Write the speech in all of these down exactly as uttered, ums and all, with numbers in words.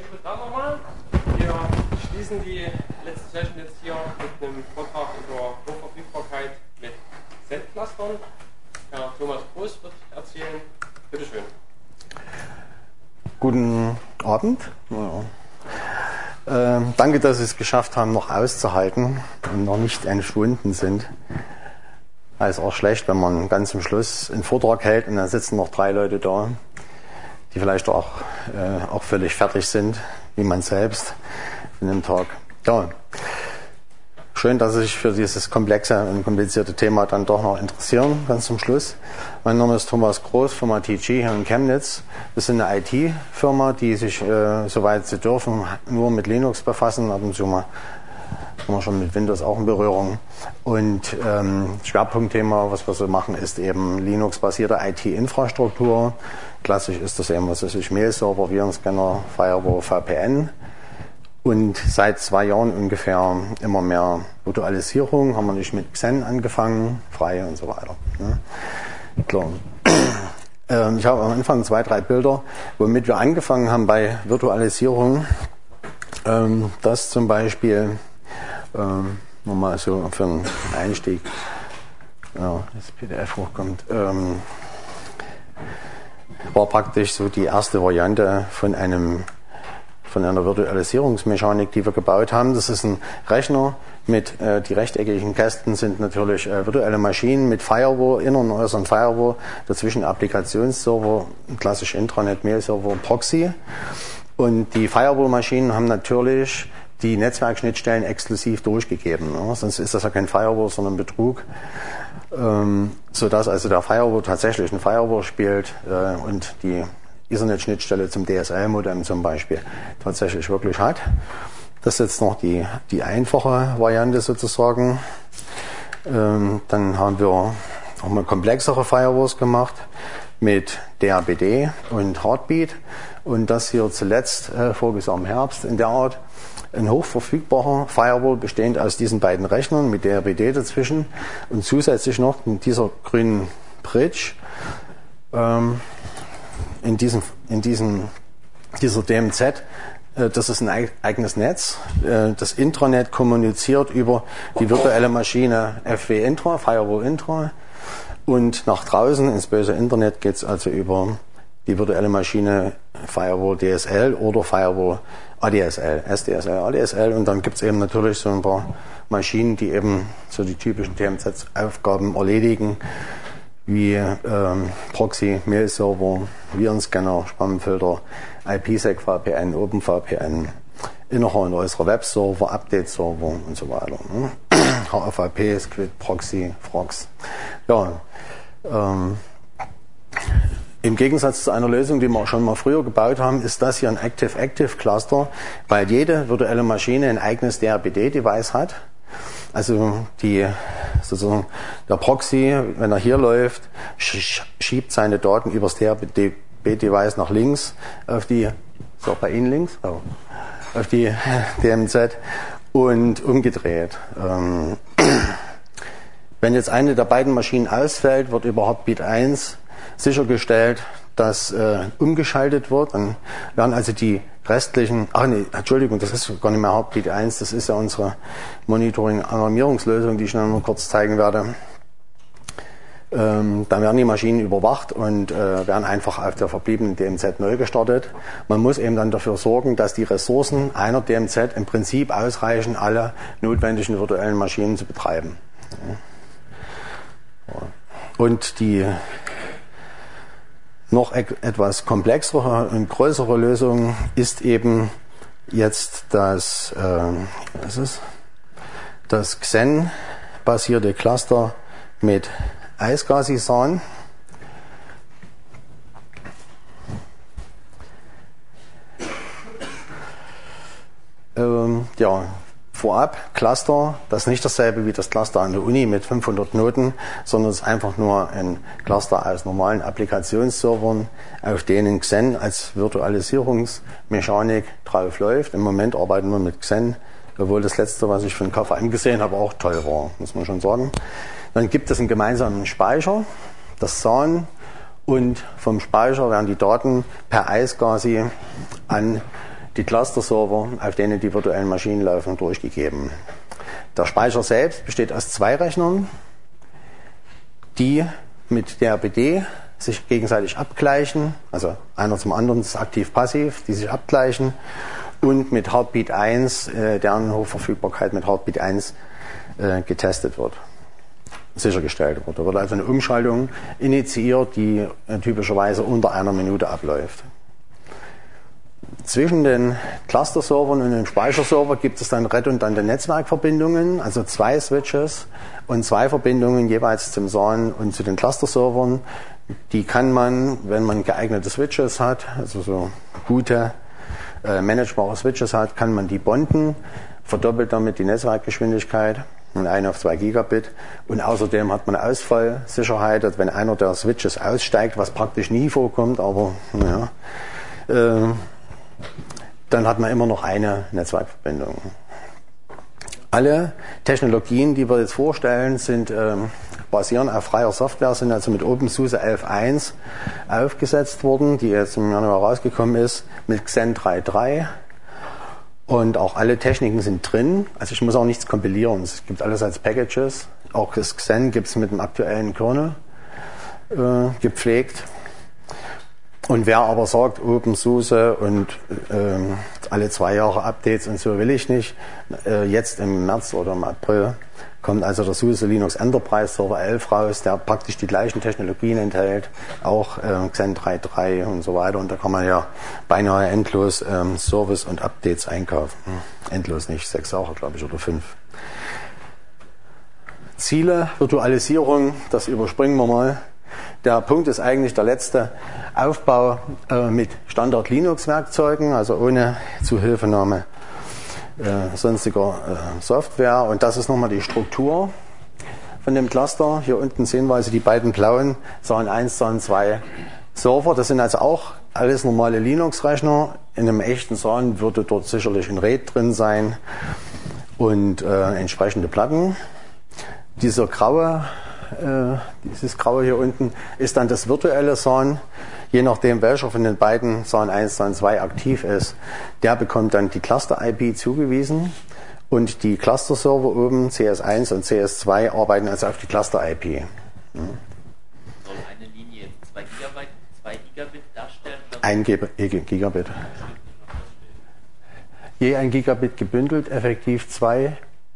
guten Tag nochmal. Wir schließen die letzte Session jetzt hier mit einem Vortrag über Hochverfügbarkeit mit Xen-Clustern. Herr Thomas Groß wird erzählen. Bitte schön. Guten Abend. Ja. Äh, danke, dass Sie es geschafft haben, noch auszuhalten und noch nicht entschwunden sind. Es ist auch schlecht, wenn man ganz zum Schluss einen Vortrag hält und dann sitzen noch drei Leute da, die vielleicht auch, äh, auch völlig fertig sind, wie man selbst in dem Tag. Ja. Schön, dass Sie sich für dieses komplexe und komplizierte Thema dann doch noch interessieren, ganz zum Schluss. Mein Name ist Thomas Groß, Firma T G hier in Chemnitz. Wir sind eine I T-Firma, die sich, äh, soweit sie dürfen, nur mit Linux befassen. Ab und zu mal kommen wir schon mit Windows auch in Berührung. Und ähm, Schwerpunktthema, was wir so machen, ist eben Linux-basierte I T-Infrastruktur. Klassisch ist das eben, was weiß ich, Mail-Server, Virenscanner, Firewall, V P N. Und seit zwei Jahren ungefähr immer mehr Virtualisierung, haben wir nicht mit Xen angefangen, frei und so weiter. Ne? Klar. Ähm, ich habe am Anfang zwei, drei Bilder, womit wir angefangen haben bei Virtualisierung. Ähm, das zum Beispiel, ähm, nochmal so für einen Einstieg, ja, das P D F hochkommt, ähm, war praktisch so die erste Variante von einem von einer Virtualisierungsmechanik, die wir gebaut haben. Das ist ein Rechner mit, äh, die rechteckigen Kästen sind natürlich äh, virtuelle Maschinen mit Firewall, inneren und äußeren Firewall, dazwischen Applikationsserver, klassisch Intranet, Mail-Server, Proxy. Und die Firewall-Maschinen haben natürlich die Netzwerkschnittstellen exklusiv durchgegeben. Ne? Sonst ist das ja kein Firewall, sondern Betrug. Ähm, sodass also der Firewall tatsächlich ein Firewall spielt äh, und die Ethernet-Schnittstelle zum D S L-Modem zum Beispiel tatsächlich wirklich hat. Das ist jetzt noch die, die einfache Variante sozusagen. Ähm, dann haben wir auch mal komplexere Firewalls gemacht mit D R B D und Heartbeat. Und das hier zuletzt, äh, voriges Jahr im Herbst, in der Art ein hochverfügbarer Firewall bestehend aus diesen beiden Rechnern mit D R B D dazwischen und zusätzlich noch mit dieser grünen Bridge. Ähm, in diesem, in diesem, dieser D M Z, äh, das ist ein eigenes Netz. Äh, das Intranet kommuniziert über die virtuelle Maschine F W Intra, Firewall Intra. Und nach draußen ins böse Internet geht es also über die virtuelle Maschine Firewall D S L oder Firewall A D S L, S D S L, A D S L. Und dann gibt es eben natürlich so ein paar Maschinen, die eben so die typischen D M Z-Aufgaben erledigen, wie ähm, Proxy, Mail-Server, Virenscanner, Spamfilter, I P sec V P N, OpenVPN, innerer und äußerer Webserver, Update-Server und so weiter. Ne? H F T P, Squid, Proxy, Frox. Ja, ähm, im Gegensatz zu einer Lösung, die wir schon mal früher gebaut haben, ist das hier ein Active-Active-Cluster, weil jede virtuelle Maschine ein eigenes D R B D-Device hat. Also die, sozusagen der Proxy, wenn er hier läuft, schiebt seine Daten übers D R B D-Device nach links auf die, so bei Ihnen links, oh, auf die D M Z und umgedreht. Ähm, wenn jetzt eine der beiden Maschinen ausfällt, wird über Heartbeat eins sichergestellt, dass äh, umgeschaltet wird. Dann werden also die restlichen, ach nee, Entschuldigung, das ist gar nicht mehr Heartbeat eins, das ist ja unsere Monitoring-Alarmierungslösung, die ich noch mal kurz zeigen werde. Ähm, dann werden die Maschinen überwacht und äh, werden einfach auf der verbliebenen D M Z neu gestartet. Man muss eben dann dafür sorgen, dass die Ressourcen einer D M Z im Prinzip ausreichen, alle notwendigen virtuellen Maschinen zu betreiben. Ja. Und die noch etwas komplexere und größere Lösung ist eben jetzt das, äh, was ist, das Xen-basierte Cluster mit iSCSI-SAN. Ähm, ja, vorab, Cluster, das ist nicht dasselbe wie das Cluster an der Uni mit fünfhundert Knoten, sondern es ist einfach nur ein Cluster aus normalen Applikationsservern, auf denen Xen als Virtualisierungsmechanik drauf läuft. Im Moment arbeiten wir mit Xen, obwohl das letzte, was ich von K V M gesehen habe, auch toll war, muss man schon sagen. Dann gibt es einen gemeinsamen Speicher, das SAN, und vom Speicher werden die Daten per iSCSI an die Cluster-Server, auf denen die virtuellen Maschinen laufen, durchgegeben. Der Speicher selbst besteht aus zwei Rechnern, die mit D H B D sich gegenseitig abgleichen, also einer zum anderen ist aktiv-passiv, die sich abgleichen, und mit Heartbeat eins, äh, deren Hochverfügbarkeit mit Heartbeat eins äh, getestet wird, sichergestellt wird. Da wird also eine Umschaltung initiiert, die äh, typischerweise unter einer Minute abläuft. Zwischen den Cluster-Servern und dem Speicherserver gibt es dann redundante Netzwerkverbindungen, also zwei Switches und zwei Verbindungen jeweils zum S A N und zu den Cluster-Servern. Die kann man, wenn man geeignete Switches hat, also so gute, äh, managebare Switches hat, kann man die bonden, verdoppelt damit die Netzwerkgeschwindigkeit von ein auf zwei Gigabit, und außerdem hat man Ausfallsicherheit, dass wenn einer der Switches aussteigt, was praktisch nie vorkommt, aber naja, äh, dann hat man immer noch eine Netzwerkverbindung. Alle Technologien, die wir jetzt vorstellen, sind, ähm, basieren auf freier Software, sind also mit OpenSUSE elf Punkt eins aufgesetzt worden, die jetzt im Januar rausgekommen ist, mit Xen drei Punkt drei. Und auch alle Techniken sind drin. Also ich muss auch nichts kompilieren. Es gibt alles als Packages. Auch das Xen gibt es mit dem aktuellen Kernel äh, gepflegt. Und wer aber sagt, OpenSUSE und äh, alle zwei Jahre Updates und so will ich nicht, äh, jetzt im März oder im April kommt also der SUSE Linux Enterprise Server elf raus, der praktisch die gleichen Technologien enthält, auch äh, Xen drei Punkt drei und so weiter. Und da kann man ja beinahe endlos ähm, Service und Updates einkaufen. Hm. Endlos nicht, sechs Jahre glaube ich oder fünf. Ziele, Virtualisierung, das überspringen wir mal. Der Punkt ist eigentlich der letzte: Aufbau äh, mit Standard-Linux-Werkzeugen, also ohne Zuhilfenahme äh, sonstiger äh, Software. Und das ist nochmal die Struktur von dem Cluster. Hier unten sehen wir also die beiden blauen S A N eins, S A N zwei Server. Das sind also auch alles normale Linux-Rechner. In einem echten S A N würde dort sicherlich ein RAID drin sein und äh, entsprechende Platten. Dieser graue Äh, dieses Graue hier unten ist dann das virtuelle S A N. Je nachdem, welcher von den beiden S A N eins, S A N zwei aktiv ist, der bekommt dann die Cluster-I P zugewiesen, und die Cluster-Server oben, C S eins und C S zwei, arbeiten also auf die Cluster-I P. Hm. Soll eine Linie zwei Gigabyte, zwei Gigabit darstellen? Ein Gigabit. Je ein Gigabit gebündelt, effektiv zwei.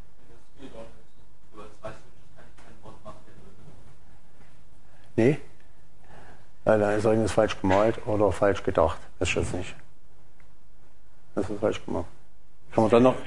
Nee, ja, da ist irgendwas falsch gemalt oder falsch gedacht. Das ist jetzt nicht. Das ist falsch gemacht. Kann man dann noch.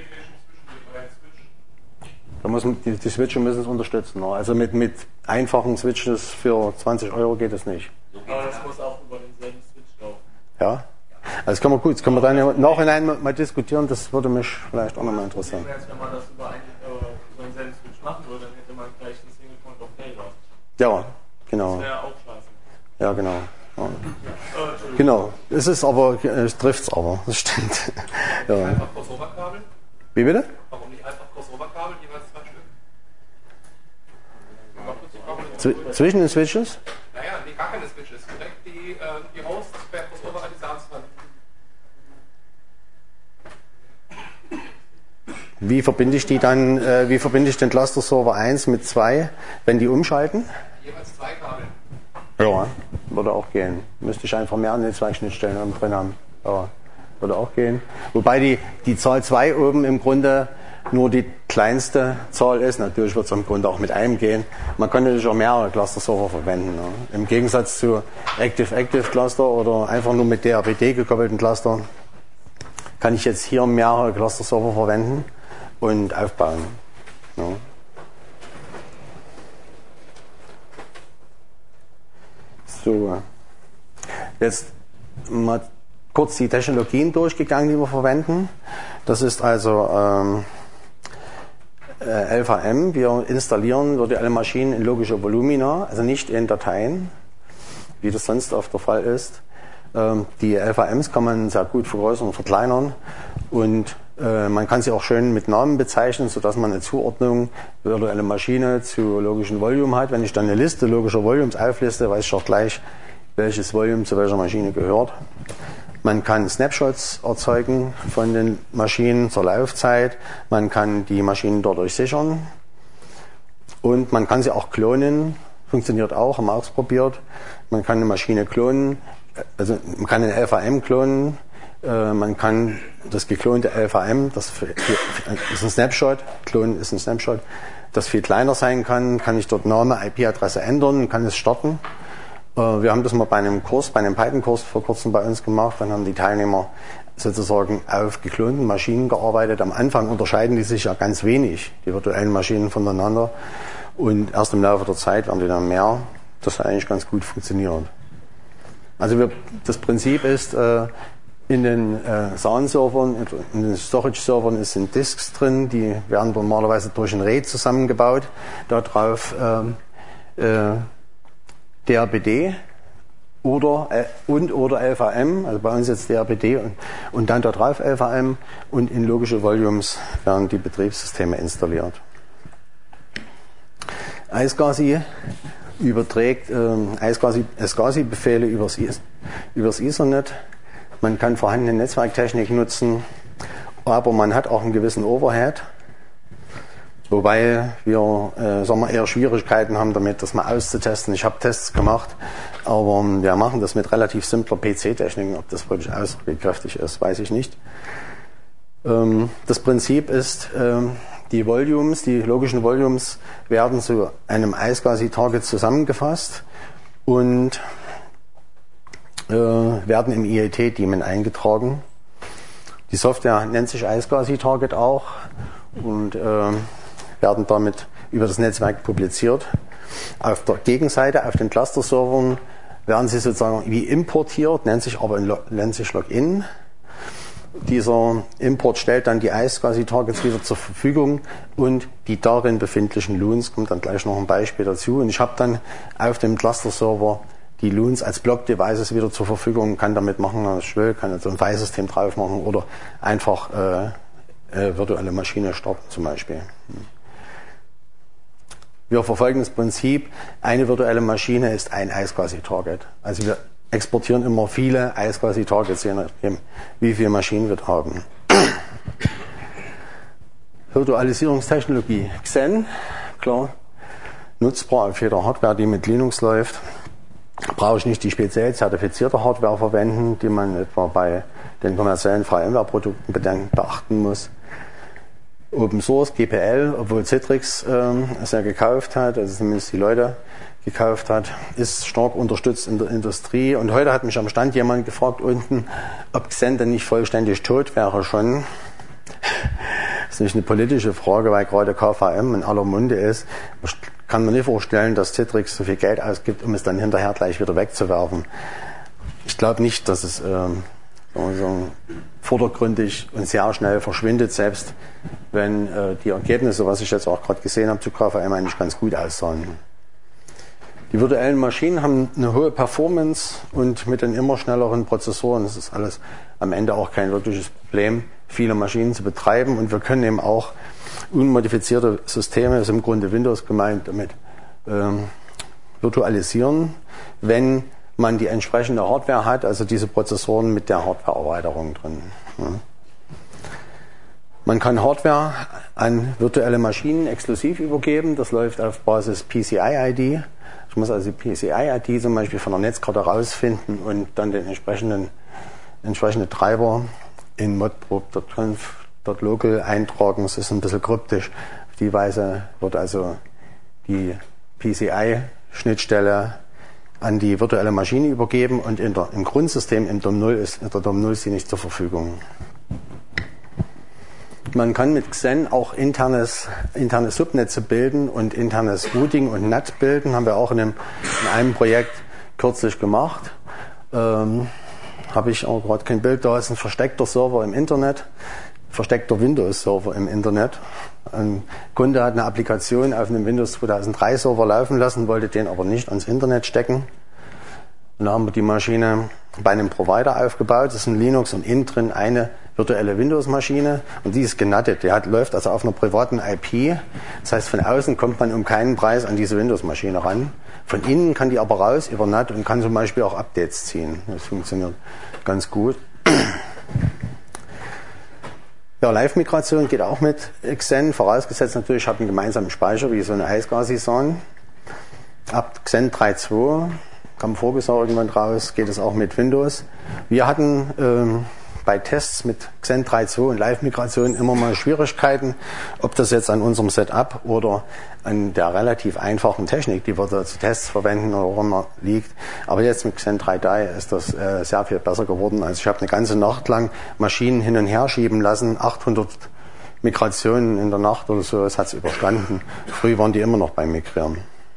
Da muss man, die, die Switche müssen es unterstützen. Ne? Also mit, mit einfachen Switches für zwanzig Euro geht es nicht. Aber das muss auch über denselben Switch laufen. Ja. Also das kann man gut, das kann man dann im Nachhinein mal, mal diskutieren. Das würde mich vielleicht auch nochmal interessieren. Wenn man das über, einen, äh, über denselben Switch machen würde, dann hätte man gleich einen Single Point of Failure. Ja. Genau. Das wäre auch scheiße. Ja, genau. Ja. Genau. Es ist aber, es trifft's aber, das stimmt. Ja. Einfach Crossover-Kabel? Wie bitte? Warum nicht einfach Crossover-Kabel, jeweils zwei Stück? Z zwischen den Switches? Naja, nee, gar keine Switches. Direkt die, äh, die Hosts per Crossover an die S A Ns ran. Wie verbinde ich die dann, äh, wie verbinde ich den Cluster Server eins mit zwei, wenn die umschalten? Jeweils zwei Kabel. Ja, würde auch gehen. Müsste ich einfach mehr Netzwerkschnittstellen drin haben. Ja, würde auch gehen. Wobei die, die Zahl zwei oben im Grunde nur die kleinste Zahl ist. Natürlich wird es im Grunde auch mit einem gehen. Man kann natürlich auch mehrere Cluster-Server verwenden. Ne? Im Gegensatz zu Active-Active-Cluster oder einfach nur mit D H B D gekoppelten Cluster kann ich jetzt hier mehrere Cluster-Server verwenden und aufbauen. Ne? So, jetzt mal kurz die Technologien durchgegangen, die wir verwenden. Das ist also ähm, L V M. Wir installieren virtuelle Maschinen in logische Volumina, also nicht in Dateien, wie das sonst oft der Fall ist. Ähm, die L V Ms kann man sehr gut vergrößern und verkleinern, und äh, man kann sie auch schön mit Namen bezeichnen, sodass man eine Zuordnung virtuelle Maschine zu logischen Volumen hat. Wenn ich dann eine Liste logischer Volumes aufliste, weiß ich auch gleich, welches Volume zu welcher Maschine gehört. Man kann Snapshots erzeugen von den Maschinen zur Laufzeit. Man kann die Maschinen dadurch sichern. Und man kann sie auch klonen. Funktioniert auch, haben wir ausprobiert. Man kann eine Maschine klonen. Also man kann einen L V M klonen. Man kann das geklonte L V M, das ist ein Snapshot, Klon ist ein Snapshot, das viel kleiner sein kann, kann ich dort Name, I P-Adresse ändern, kann es starten. Wir haben das mal bei einem Kurs, bei einem Python-Kurs vor kurzem bei uns gemacht, dann haben die Teilnehmer sozusagen auf geklonten Maschinen gearbeitet. Am Anfang unterscheiden die sich ja ganz wenig, die virtuellen Maschinen voneinander, und erst im Laufe der Zeit werden die dann mehr. Das hat eigentlich ganz gut funktioniert. Also wir, das Prinzip ist, in den äh, S A N-Servern, in den Storage-Servern sind Disks drin, die werden normalerweise durch ein RAID zusammengebaut. Darauf ähm, äh, D R B D oder, äh, und oder L V M, also bei uns jetzt D R B D und, und dann darauf L V M, und in logische Volumes werden die Betriebssysteme installiert. iSCSI überträgt ähm, iSCSI-Befehle übers, übers Ethernet. Man kann vorhandene Netzwerktechnik nutzen, aber man hat auch einen gewissen Overhead, wobei wir äh, sagen wir, eher Schwierigkeiten haben damit, das mal auszutesten. Ich habe Tests gemacht, aber wir machen das mit relativ simpler P C-Technik. Ob das wirklich aussagekräftig ist, weiß ich nicht. Ähm, das Prinzip ist, ähm, die Volumes, die logischen Volumes werden zu einem iSCSI-Target zusammengefasst und werden im I A T-Daemon eingetragen. Die Software nennt sich iSCSI-Target auch und äh, werden damit über das Netzwerk publiziert. Auf der Gegenseite, auf den Cluster-Servern, werden sie sozusagen wie importiert, nennt sich aber nennt sich Login. Dieser Import stellt dann die iSCSI-Targets wieder zur Verfügung und die darin befindlichen Loons, kommt dann gleich noch ein Beispiel dazu. Und ich habe dann auf dem Cluster-Server die Loons als Block-Devices wieder zur Verfügung, kann damit machen, was ich will, kann so ein File-System drauf machen oder einfach äh, äh, virtuelle Maschine starten zum Beispiel. Wir verfolgen das Prinzip, eine virtuelle Maschine ist ein iSCSI-Target. Also wir exportieren immer viele iSCSI-Targets, je nachdem, wie viele Maschinen wir haben. Virtualisierungstechnologie Xen, klar, nutzbar auf jeder Hardware, die mit Linux läuft. Brauche ich nicht die speziell zertifizierte Hardware verwenden, die man etwa bei den kommerziellen VMware-Produkten beachten muss. Open Source, G P L, obwohl Citrix ähm, es ja gekauft hat, also zumindest die Leute gekauft hat, ist stark unterstützt in der Industrie. Und heute hat mich am Stand jemand gefragt unten, ob Xen denn nicht vollständig tot wäre schon. Das ist nicht eine politische Frage, weil gerade K V M in aller Munde ist. Ich kann mir nicht vorstellen, dass Citrix so viel Geld ausgibt, um es dann hinterher gleich wieder wegzuwerfen. Ich glaube nicht, dass es ähm, so vordergründig und sehr schnell verschwindet, selbst wenn äh, die Ergebnisse, was ich jetzt auch gerade gesehen habe, zu K V M eigentlich ganz gut aussahen. Die virtuellen Maschinen haben eine hohe Performance und mit den immer schnelleren Prozessoren ist es alles am Ende auch kein wirkliches Problem, viele Maschinen zu betreiben, und wir können eben auch unmodifizierte Systeme, ist im Grunde Windows gemeint, damit ähm, virtualisieren, wenn man die entsprechende Hardware hat, also diese Prozessoren mit der Hardware-Erweiterung drin. Ja. Man kann Hardware an virtuelle Maschinen exklusiv übergeben, das läuft auf Basis P C I I D. Ich muss also die P C I I D zum Beispiel von der Netzkarte rausfinden und dann den entsprechenden entsprechende Treiber in modprobe.conf.local eintragen. Das ist ein bisschen kryptisch. Auf die Weise wird also die P C I-Schnittstelle an die virtuelle Maschine übergeben und in der, im Grundsystem im D O M null ist, in der D O M null ist sie nicht zur Verfügung. Man kann mit Xen auch internes, interne Subnetze bilden und internes Routing und N A T bilden. Haben wir auch in einem, in einem Projekt kürzlich gemacht. Ähm, Habe ich auch gerade kein Bild. Da ist ein versteckter Server im Internet, versteckter Windows-Server im Internet. Ein Kunde hat eine Applikation auf einem Windows zweitausenddrei Server laufen lassen, wollte den aber nicht ans Internet stecken. Und da haben wir die Maschine bei einem Provider aufgebaut. Das ist ein Linux und innen drin eine virtuelle Windows-Maschine und die ist genuttet. Die hat, läuft also auf einer privaten I P. Das heißt, von außen kommt man um keinen Preis an diese Windows-Maschine ran. Von innen kann die aber raus über N A T und kann zum Beispiel auch Updates ziehen. Das funktioniert ganz gut. Ja, Live-Migration geht auch mit Xen, vorausgesetzt natürlich, ich habe einen gemeinsamen Speicher, wie so eine iSCSI-Son. Ab Xen drei Punkt zwei kam vorgesagt irgendwann raus, geht es auch mit Windows. Wir hatten ähm, bei Tests mit Xen drei Punkt zwei und Live-Migration immer mal Schwierigkeiten, ob das jetzt an unserem Setup oder an der relativ einfachen Technik, die wir da zu Tests verwenden oder woran man liegt. Aber jetzt mit Xen drei Punkt drei ist das äh, sehr viel besser geworden. Also ich habe eine ganze Nacht lang Maschinen hin und her schieben lassen, achthundert Migrationen in der Nacht oder so, das hat es überstanden. Früh waren die immer noch beim Migrieren.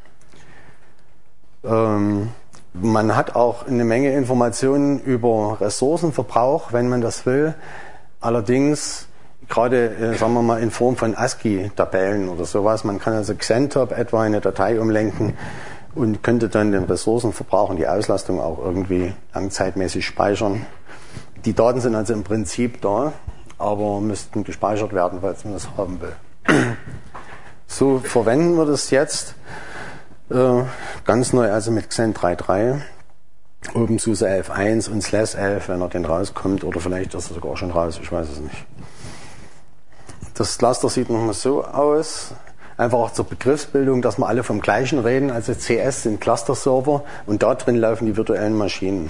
Ähm, Man hat auch eine Menge Informationen über Ressourcenverbrauch, wenn man das will. Allerdings gerade, äh, sagen wir mal, in Form von ASCII-Tabellen oder sowas. Man kann also Xentop etwa eine Datei umlenken und könnte dann den Ressourcenverbrauch und die Auslastung auch irgendwie langzeitmäßig speichern. Die Daten sind also im Prinzip da, aber müssten gespeichert werden, falls man das haben will. So verwenden wir das jetzt. Äh, ganz neu also mit Xen drei Punkt drei, OpenSUSE elf Punkt eins und Slash elf, wenn er denn rauskommt, oder vielleicht ist er sogar schon raus, ich weiß es nicht. Das Cluster sieht nochmal so aus, einfach auch zur Begriffsbildung, dass wir alle vom Gleichen reden, also C S sind Cluster-Server und da drin laufen die virtuellen Maschinen.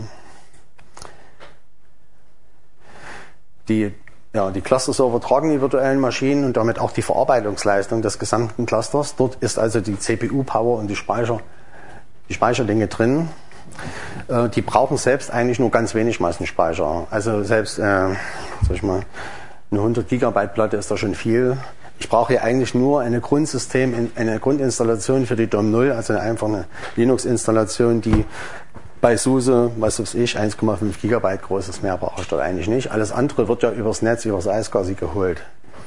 Die Ja, die Cluster-Server tragen die virtuellen Maschinen und damit auch die Verarbeitungsleistung des gesamten Clusters. Dort ist also die C P U-Power und die Speicher, die Speicherlänge drin. Äh, die brauchen selbst eigentlich nur ganz wenig Massenspeicher. Also selbst, äh, sag ich mal, eine hundert Gigabyte Platte ist da schon viel. Ich brauche hier eigentlich nur eine Grundsystem, eine Grundinstallation für die D O M null, also einfach eine Linux-Installation, die bei SUSE, was weiß ich, eins Komma fünf Gigabyte groß ist, mehr brauche ich dort eigentlich nicht. Alles andere wird ja übers Netz, übers iSCSI geholt.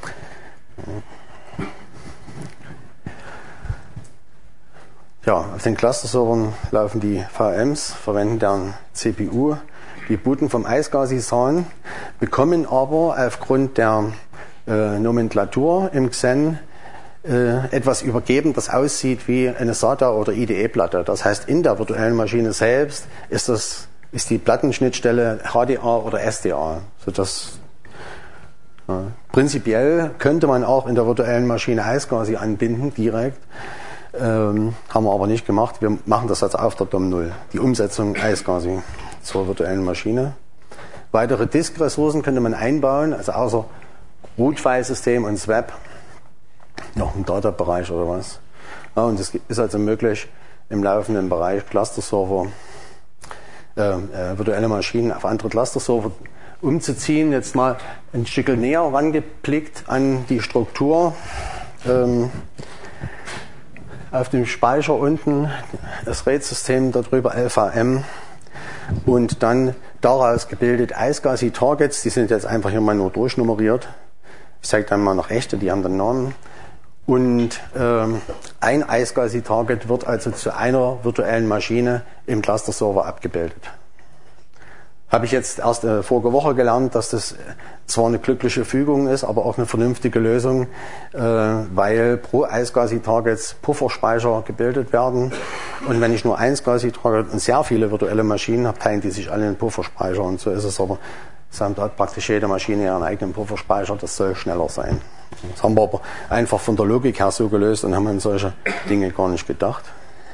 Ja, auf den Cluster-Servern laufen die V Ms, verwenden deren C P U, die booten vom iSCSI-Son, bekommen aber aufgrund der äh, Nomenklatur im Xen etwas übergeben, das aussieht wie eine SATA oder I D E-Platte. Das heißt, in der virtuellen Maschine selbst ist, das, ist die Plattenschnittstelle H D A oder S D A. Sodass, ja, prinzipiell könnte man auch in der virtuellen Maschine iSCSI anbinden, direkt. Ähm, haben wir aber nicht gemacht. Wir machen das also auf der D O M null. Die Umsetzung iSCSI zur virtuellen Maschine. Weitere Disk-Ressourcen könnte man einbauen, also außer Root-File-System und Swap noch im Data-Bereich oder was. Ja, und es ist also möglich, im laufenden Bereich Cluster-Server, äh, äh, virtuelle Maschinen auf andere Cluster-Server umzuziehen. Jetzt mal ein Stück näher rangeplickt an die Struktur. Ähm, auf dem Speicher unten das RAID-System, darüber L V M und dann daraus gebildet iSCSI-Targets, die sind jetzt einfach hier mal nur durchnummeriert. Ich zeige dann mal noch echte, die haben den Namen. Und ähm, ein iSCSI-Target wird also zu einer virtuellen Maschine im Cluster-Server abgebildet. Habe ich jetzt erst äh, vorige Woche gelernt, dass das zwar eine glückliche Fügung ist, aber auch eine vernünftige Lösung, äh, weil pro iSCSI-Targets Pufferspeicher gebildet werden. Und wenn ich nur ein iSCSI-Target und sehr viele virtuelle Maschinen habe, teilen die sich alle in Pufferspeicher. Und so ist es aber. Es hat praktisch jede Maschine ihren eigenen Pufferspeicher, das soll schneller sein. Das haben wir aber einfach von der Logik her so gelöst und haben an solche Dinge gar nicht gedacht.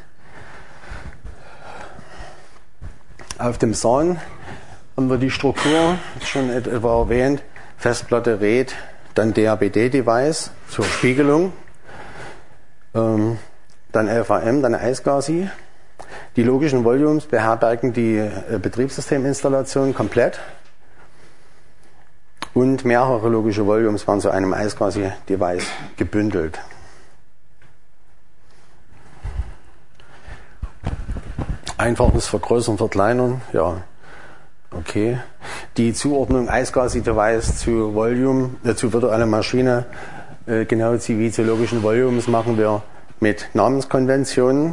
Auf dem Son haben wir die Struktur, schon etwa erwähnt, Festplatte, RAID, dann D A B D-Device zur Spiegelung, ähm, dann L V M, dann iSCSI. Die logischen Volumes beherbergen die äh, Betriebssysteminstallation komplett. Und mehrere logische Volumes waren zu einem iSCSI-Device gebündelt. Einfaches Vergrößern, Verkleinern, ja, okay. Die Zuordnung iSCSI-Device zu Volume, äh, zu virtueller Maschine, äh, genau wie zu logischen Volumes, machen wir mit Namenskonventionen.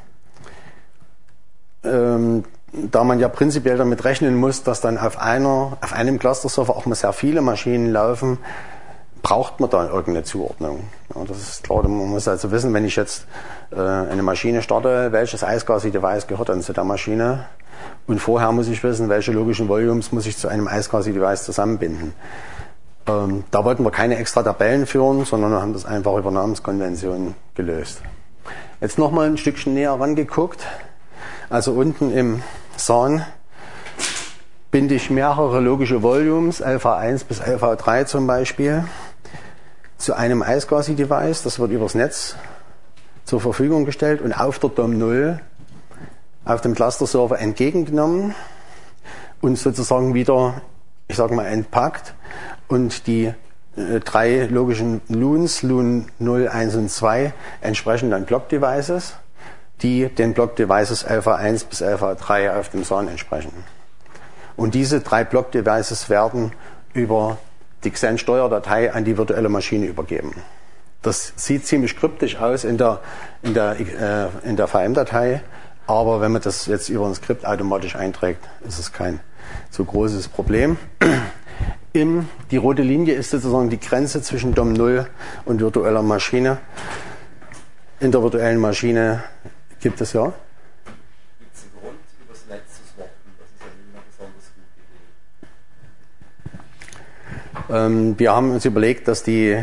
Ähm, Da man ja prinzipiell damit rechnen muss, dass dann auf einer, auf einem Cluster-Server auch mal sehr viele Maschinen laufen, braucht man da irgendeine Zuordnung. Ja, das ist klar, man muss also wissen, wenn ich jetzt äh, eine Maschine starte, welches iSCSI-Device gehört dann zu der Maschine. Und vorher muss ich wissen, welche logischen Volumes muss ich zu einem iSCSI-Device zusammenbinden. Ähm, da wollten wir keine extra Tabellen führen, sondern wir haben das einfach über Namenskonventionen gelöst. Jetzt nochmal ein Stückchen näher rangeguckt. Also unten im S A N binde ich mehrere logische Volumes, L V eins bis L V drei zum Beispiel, zu einem iSCSI-Device. Das wird übers Netz zur Verfügung gestellt und auf der D O M null auf dem Cluster-Server entgegengenommen und sozusagen wieder, ich sage mal, entpackt und die äh, drei logischen Loons, Loon null, eins und zwei, entsprechen dann Block-Devices, die den Block-Devices L V eins bis L V drei auf dem S A N entsprechen. Und diese drei Block-Devices werden über die Xen-Steuerdatei an die virtuelle Maschine übergeben. Das sieht ziemlich kryptisch aus in der, in der, äh, in der V M-Datei, aber wenn man das jetzt über ein Skript automatisch einträgt, ist es kein so großes Problem. Im, die rote Linie ist sozusagen die Grenze zwischen D O M null und virtueller Maschine. In der virtuellen Maschine gibt es ja. Gibt es einen Grund, übers Netz zu swappen? Das ist ja nicht eine besonders gute Idee. Ähm, wir haben uns überlegt, dass die,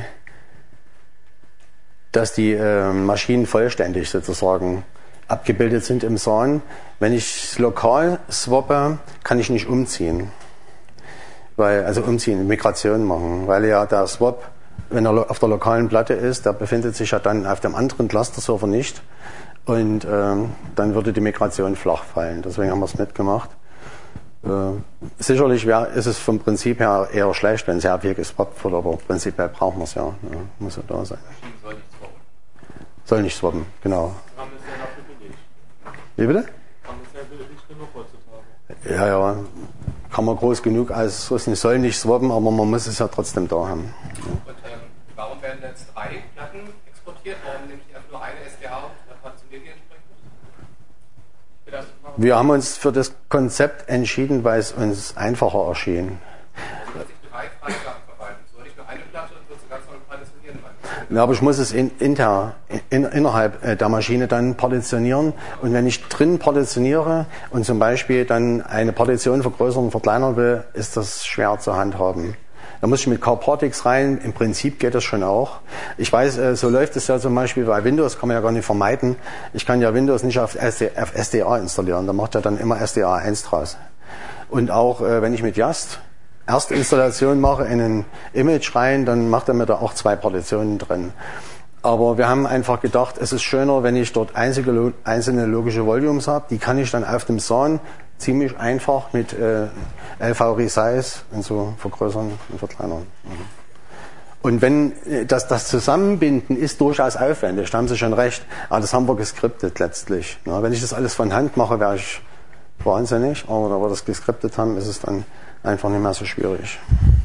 dass die äh, Maschinen vollständig sozusagen abgebildet sind im S A N. Wenn ich lokal swappe, kann ich nicht umziehen. Weil, also umziehen, Migration machen. Weil ja der Swap, wenn er auf der lokalen Platte ist, der befindet sich ja dann auf dem anderen Cluster-Server nicht. Und ähm, dann würde die Migration flach fallen. Deswegen haben wir es nicht gemacht. Äh, sicherlich wär, ist es vom Prinzip her eher schlecht, wenn sehr viel geswappt wird, aber prinzipiell brauchen wir es ja. ja. Muss ja da sein. Soll nicht swappen. Soll nicht swappen, genau. Haben es ja dafür belegt. Wie bitte? Haben es ja billig genug heutzutage. Ja, ja. Kann man groß genug als es soll nicht swappen, aber man muss es ja trotzdem da haben. Ja. Und ähm, warum werden jetzt drei Platten exportiert? Warum nehme ich einfach nur eine S D A und partitioniert die entsprechend? Wir haben uns für das Konzept entschieden, weil es uns einfacher erschien. Also dass ich drei Freigaben verwalten. So hätte ich nur eine Platte und würde sie ganz normal partitionieren. Ja, aber ich muss es in, inter, in, innerhalb der Maschine dann partitionieren. Und wenn ich drin partitioniere und zum Beispiel dann eine Partition vergrößern und verkleinern will, ist das schwer zu handhaben. Da muss ich mit Carportix rein. Im Prinzip geht das schon auch. Ich weiß, so läuft es ja zum Beispiel bei Windows, kann man ja gar nicht vermeiden. Ich kann ja Windows nicht auf, S D, auf S D A installieren. Da macht er dann immer S D A eins draus. Und auch wenn ich mit Yast Erstinstallation mache in ein Image rein, dann macht er mir da auch zwei Partitionen drin. Aber wir haben einfach gedacht, es ist schöner, wenn ich dort einzige, einzelne logische Volumes habe. Die kann ich dann auf dem S A N ziemlich einfach mit äh, L V Resize und so vergrößern und verkleinern. Mhm. Und wenn das, das Zusammenbinden ist durchaus aufwendig, da haben Sie schon recht, aber das haben wir geskriptet letztlich. Ja, wenn ich das alles von Hand mache, wäre ich wahnsinnig, aber da wir das geskriptet haben, ist es dann einfach nicht mehr so schwierig.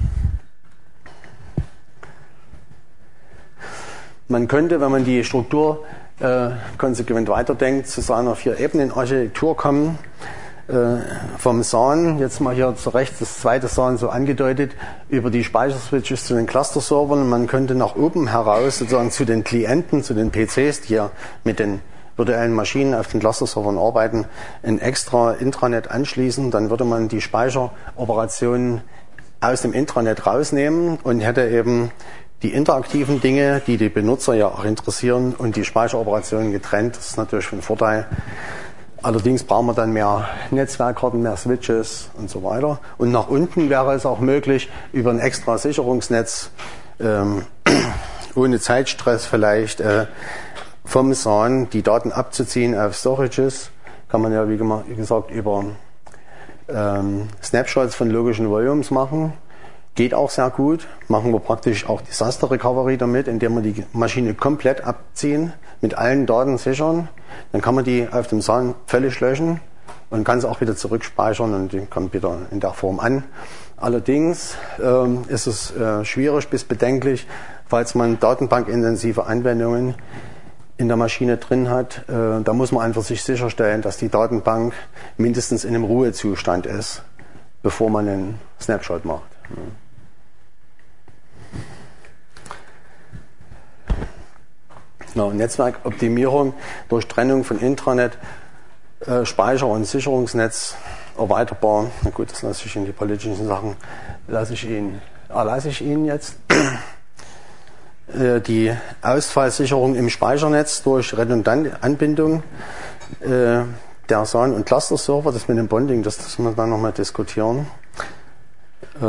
Man könnte, wenn man die Struktur äh, konsequent weiterdenkt, zu seiner Vier-Ebenen-Architektur kommen. Äh, vom S A N, jetzt mal hier zu rechts das zweite S A N so angedeutet, über die Speicherswitches zu den Cluster-Servern. Man könnte nach oben heraus sozusagen zu den Klienten, zu den P Cs, die hier mit den virtuellen Maschinen auf den Cluster-Servern arbeiten, ein extra Intranet anschließen. Dann würde man die Speicheroperationen aus dem Intranet rausnehmen und hätte eben die interaktiven Dinge, die die Benutzer ja auch interessieren, und die Speicheroperationen getrennt. Das ist natürlich von Vorteil. Allerdings brauchen wir dann mehr Netzwerkkarten, mehr Switches und so weiter. Und nach unten wäre es auch möglich, über ein extra Sicherungsnetz, ähm, ohne Zeitstress vielleicht, äh, vom S A N die Daten abzuziehen auf Storages. Kann man ja, wie gesagt, über ähm, Snapshots von logischen Volumes machen. Geht auch sehr gut. Machen wir praktisch auch Disaster Recovery damit, indem wir die Maschine komplett abziehen, mit allen Daten sichern. Dann kann man die auf dem S A N völlig löschen und kann sie auch wieder zurückspeichern und die kommt wieder in der Form an. Allerdings ähm, ist es äh, schwierig bis bedenklich, falls man datenbankintensive Anwendungen in der Maschine drin hat. Äh, da muss man einfach sich sicherstellen, dass die Datenbank mindestens in einem Ruhezustand ist, bevor man einen Snapshot macht. Genau, Netzwerkoptimierung durch Trennung von Intranet, äh, Speicher und Sicherungsnetz erweiterbar. Na gut, das lasse ich Ihnen, die politischen Sachen lasse ich Ihnen, erlasse ich Ihnen jetzt. äh, die Ausfallsicherung im Speichernetz durch redundante Anbindung äh, der S A N- und Cluster-Server, das mit dem Bonding, das, das müssen wir dann nochmal diskutieren. Äh,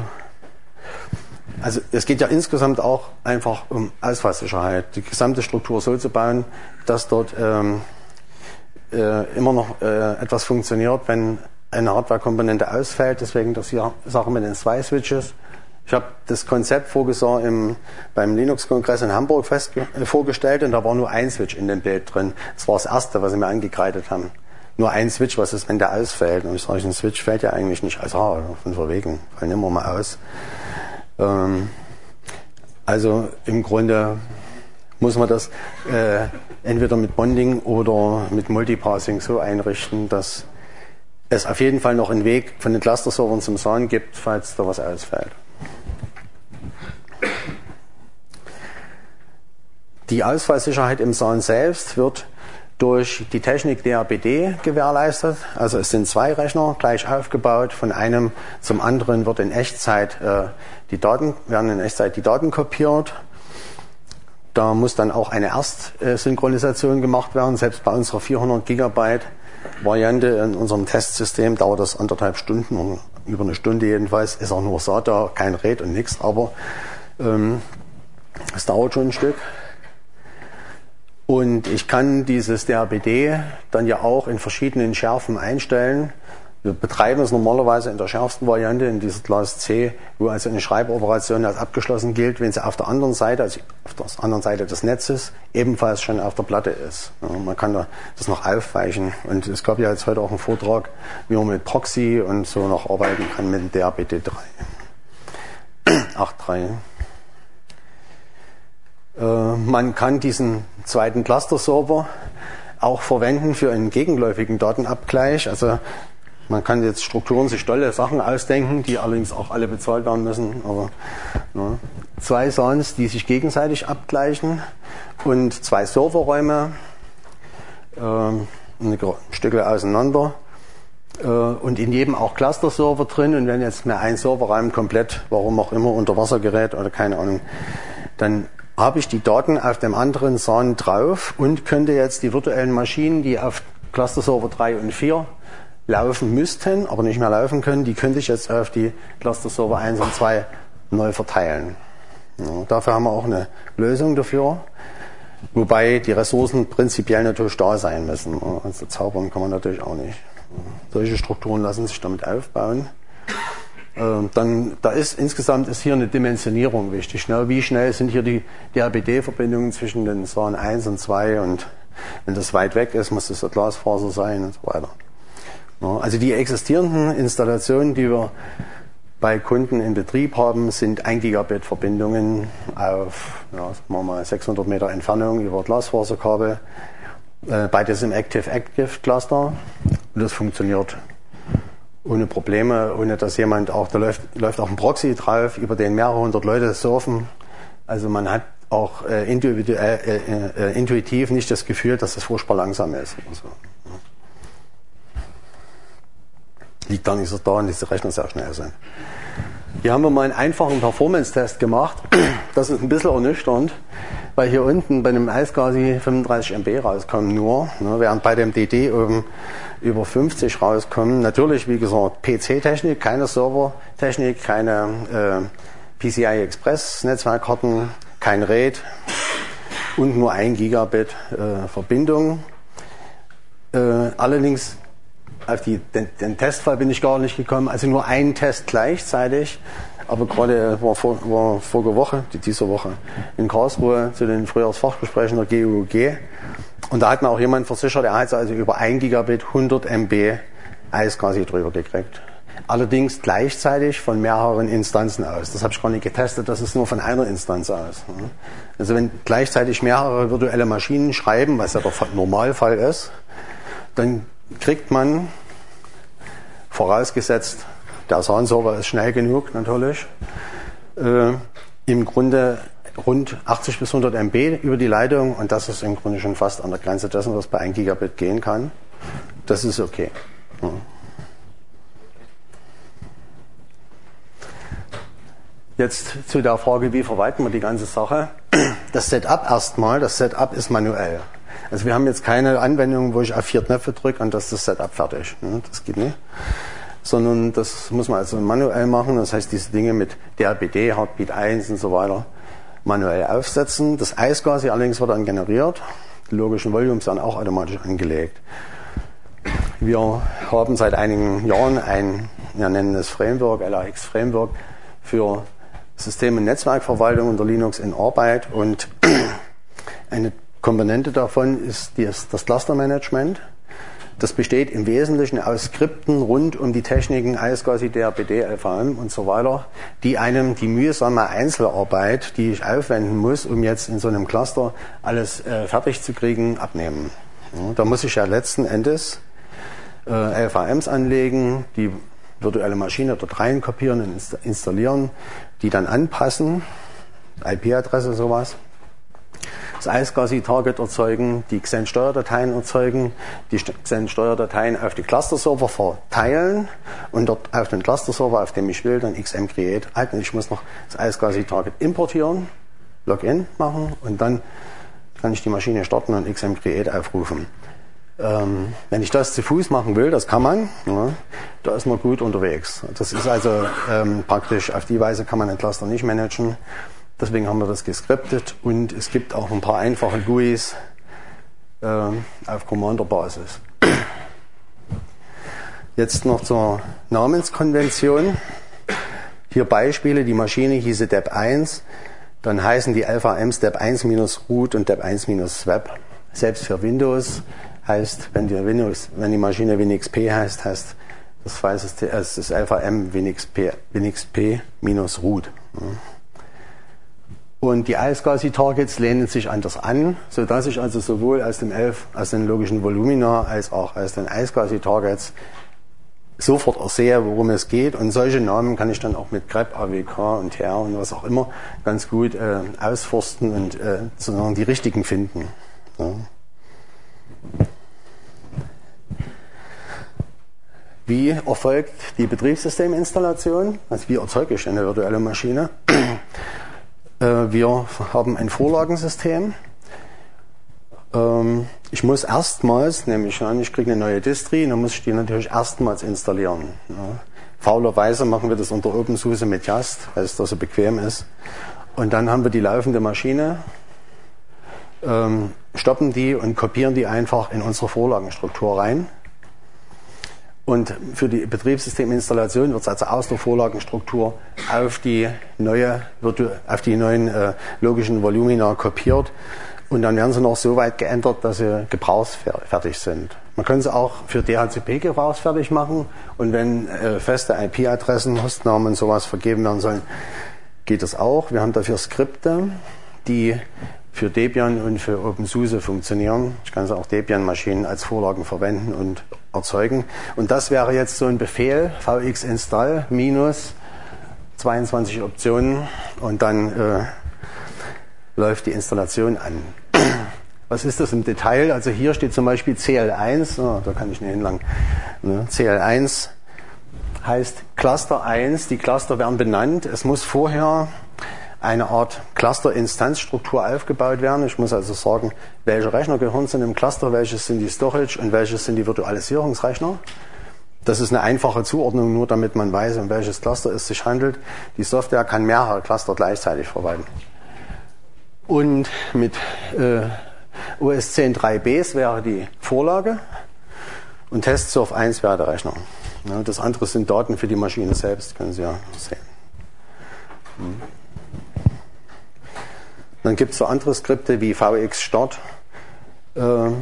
also es geht ja insgesamt auch einfach um Ausfallsicherheit, die gesamte Struktur so zu bauen, dass dort ähm, äh, immer noch äh, etwas funktioniert, wenn eine Hardware-Komponente ausfällt. Deswegen das hier Sache mit den zwei Switches. Ich habe das Konzept vorgesehen im, beim Linux-Kongress in Hamburg fest, äh, vorgestellt und da war nur ein Switch in dem Bild drin. Das war das erste, was sie mir angekreidet haben. Nur ein Switch, was ist, wenn der ausfällt? Und ich sage, ein Switch fällt ja eigentlich nicht aus. Ah, von verwegen, fallen immer mal aus. Ähm, also im Grunde muss man das äh, entweder mit Bonding oder mit Multipassing so einrichten, dass es auf jeden Fall noch einen Weg von den Cluster-Servern zum S A N gibt, falls da was ausfällt. Die Ausfallsicherheit im S A N selbst wird durch die Technik D R B D gewährleistet. Also es sind zwei Rechner gleich aufgebaut. Von einem zum anderen wird in Echtzeit äh, die Daten, werden in Echtzeit die Daten kopiert. Da muss dann auch eine Erstsynchronisation gemacht werden. Selbst bei unserer vierhundert Gigabyte Variante in unserem Testsystem dauert das anderthalb Stunden, über eine Stunde jedenfalls. Ist auch nur S A T A, kein RAID und nichts, aber ähm, es dauert schon ein Stück. Und ich kann dieses D R B D dann ja auch in verschiedenen Schärfen einstellen. Wir betreiben es normalerweise in der schärfsten Variante, in dieser Class C, wo also eine Schreiboperation als abgeschlossen gilt, wenn sie auf der anderen Seite, also auf der anderen Seite des Netzes, ebenfalls schon auf der Platte ist. Ja, man kann da das noch aufweichen. Und es gab ja jetzt heute auch einen Vortrag, wie man mit Proxy und so noch arbeiten kann mit dem D R B D drei. acht Punkt drei. Man kann diesen zweiten Cluster-Server auch verwenden für einen gegenläufigen Datenabgleich. Also man kann jetzt Strukturen sich tolle Sachen ausdenken, die allerdings auch alle bezahlt werden müssen. Aber ne, zwei S A Ns, die sich gegenseitig abgleichen und zwei Serverräume, äh, ein Stückchen auseinander äh, und in jedem auch Cluster-Server drin. Und wenn jetzt mehr ein Serverraum komplett, warum auch immer, unter Wasser gerät oder keine Ahnung, dann habe ich die Daten auf dem anderen S A N drauf und könnte jetzt die virtuellen Maschinen, die auf Cluster Server drei und vier laufen müssten, aber nicht mehr laufen können, die könnte ich jetzt auf die Cluster Server eins und zwei neu verteilen. Ja, dafür haben wir auch eine Lösung dafür, wobei die Ressourcen prinzipiell natürlich da sein müssen. Also zaubern kann man natürlich auch nicht. Solche Strukturen lassen sich damit aufbauen. Dann, da ist insgesamt ist hier eine Dimensionierung wichtig. Ne? Wie schnell sind hier die D R B D-Verbindungen zwischen den S A N eins und zwei und wenn das weit weg ist, muss das Glasfaser sein und so weiter. Ja, also die existierenden Installationen, die wir bei Kunden in Betrieb haben, sind ein Gigabit Verbindungen auf ja, sagen wir mal sechshundert Meter Entfernung über Glasfaserkabel. Äh, beides im Active-Active Cluster und das funktioniert ohne Probleme, ohne dass jemand auch, da läuft, läuft auch ein Proxy drauf, über den mehrere hundert Leute surfen. Also man hat auch äh, individuell, äh, äh, intuitiv nicht das Gefühl, dass das furchtbar langsam ist. Also, liegt da nicht so daran, dass die Rechner sehr schnell sind. Hier haben wir mal einen einfachen Performance-Test gemacht. Das ist ein bisschen ernüchternd, weil hier unten bei einem iSCSI fünfunddreißig Megabyte rauskommen nur, ne, während bei dem D D oben über fünfzig rauskommen. Natürlich, wie gesagt, P C-Technik, keine Server-Technik, keine äh, P C I Express Netzwerkkarten, kein RAID und nur ein Gigabit äh, Verbindung. Äh, allerdings auf die, den, den Testfall bin ich gar nicht gekommen, also nur ein Test gleichzeitig. Aber gerade war, vor, war vorige Woche, diese Woche, in Karlsruhe zu den Frühjahrsfachgesprächen der G U G. Und da hat mir auch jemand versichert, er hat also über ein Gigabit hundert Megabyte iSCSI drüber gekriegt. Allerdings gleichzeitig von mehreren Instanzen aus. Das habe ich gar nicht getestet, das ist nur von einer Instanz aus. Also wenn gleichzeitig mehrere virtuelle Maschinen schreiben, was ja der Normalfall ist, dann kriegt man, vorausgesetzt, der S A N-Server ist schnell genug natürlich, äh, im Grunde rund achtzig bis hundert Megabyte über die Leitung und das ist im Grunde schon fast an der Grenze dessen, was bei ein Gigabit gehen kann. Das ist okay. Ja. Jetzt zu der Frage, wie verwalten wir die ganze Sache. Das Setup erstmal, das Setup ist manuell. Also wir haben jetzt keine Anwendung, wo ich auf vier Knöpfe drücke und das ist das Setup fertig. Das geht nicht. Sondern das muss man also manuell machen. Das heißt, diese Dinge mit D L B D, Heartbeat eins und so weiter manuell aufsetzen. Das Eisgas hier allerdings wird dann generiert. Die logischen Volumes werden auch automatisch angelegt. Wir haben seit einigen Jahren ein, wir nennen es Framework, L A X Framework, für System- und Netzwerkverwaltung unter Linux in Arbeit und eine Komponente davon ist das Clustermanagement. Das besteht im Wesentlichen aus Skripten rund um die Techniken I S C S I, D R B D, L V M und so weiter, die einem die mühsame Einzelarbeit, die ich aufwenden muss, um jetzt in so einem Cluster alles äh, fertig zu kriegen, abnehmen. Ja, da muss ich ja letzten Endes äh, L V Ms anlegen, die virtuelle Maschine dort rein kopieren und installieren, die dann anpassen, I P-Adresse sowas, das I S C S I-Target erzeugen, die Xen-Steuerdateien erzeugen, die Xen-Steuerdateien auf die Cluster-Server verteilen und dort auf den Cluster-Server, auf dem ich will, dann X M Create halten. Ich muss noch das I S C S I-Target importieren, Login machen und dann kann ich die Maschine starten und X M Create aufrufen. Ähm, wenn ich das zu Fuß machen will, das kann man, ja, da ist man gut unterwegs. Das ist also ähm, praktisch, auf die Weise kann man den Cluster nicht managen. Deswegen haben wir das geskriptet und es gibt auch ein paar einfache G U Is äh, auf Commander-Basis. Jetzt noch zur Namenskonvention. Hier Beispiele, die Maschine hieße D E P eins, dann heißen die L V Ms D E P eins Root und D E P eins Swap. Selbst für Windows heißt, wenn die, Windows, wenn die Maschine WinXP heißt, heißt das, File-System, äh, das L V M WinXP, WinXP-Root. Und die I S C S I-Targets lehnen sich an das an, sodass ich also sowohl aus dem elf, aus den logischen Volumina als auch aus den I S C S I-Targets sofort ersehe, worum es geht. Und solche Namen kann ich dann auch mit grep, A W K und T R und was auch immer ganz gut äh, ausforsten und äh, sozusagen die richtigen finden. Ja. Wie erfolgt die Betriebssysteminstallation? Also wie erzeuge ich eine virtuelle Maschine? Wir haben ein Vorlagensystem. Ich muss erstmals, nämlich an, ich kriege eine neue Distri, dann muss ich die natürlich erstmals installieren. Faulerweise machen wir das unter OpenSUSE mit Just, weil es da so bequem ist. Und dann haben wir die laufende Maschine, stoppen die und kopieren die einfach in unsere Vorlagenstruktur rein. Und für die Betriebssysteminstallation wird es also aus der Vorlagenstruktur auf die neue, auf die neuen äh, logischen Volumina kopiert und dann werden sie noch so weit geändert, dass sie gebrauchsfertig sind. Man kann sie auch für D H C P gebrauchsfertig machen und wenn äh, feste I P-Adressen, Hostnamen und sowas vergeben werden sollen, geht das auch. Wir haben dafür Skripte, die für Debian und für OpenSUSE funktionieren. Ich kann sie auch Debian-Maschinen als Vorlagen verwenden und erzeugen. Und das wäre jetzt so ein Befehl, vxinstall minus zweiundzwanzig Optionen und dann äh, läuft die Installation an. Was ist das im Detail? Also hier steht zum Beispiel C L eins, oh, da kann ich nicht hinlangen. Ne? C L eins heißt Cluster eins, die Cluster werden benannt. Es muss vorher eine Art Cluster-Instanzstruktur aufgebaut werden. Ich muss also sagen, welche Rechner gehören zu einem Cluster, welches sind die Storage und welches sind die Virtualisierungsrechner. Das ist eine einfache Zuordnung, nur damit man weiß, um welches Cluster es sich handelt. Die Software kann mehrere Cluster gleichzeitig verwalten. Und mit äh, O S zehn Punkt drei Bs wäre die Vorlage und TestSurf eins wäre der Rechner. Ja, das andere sind Daten für die Maschine selbst, können Sie ja sehen. Hm. Dann gibt es so andere Skripte wie vxstart. Äh,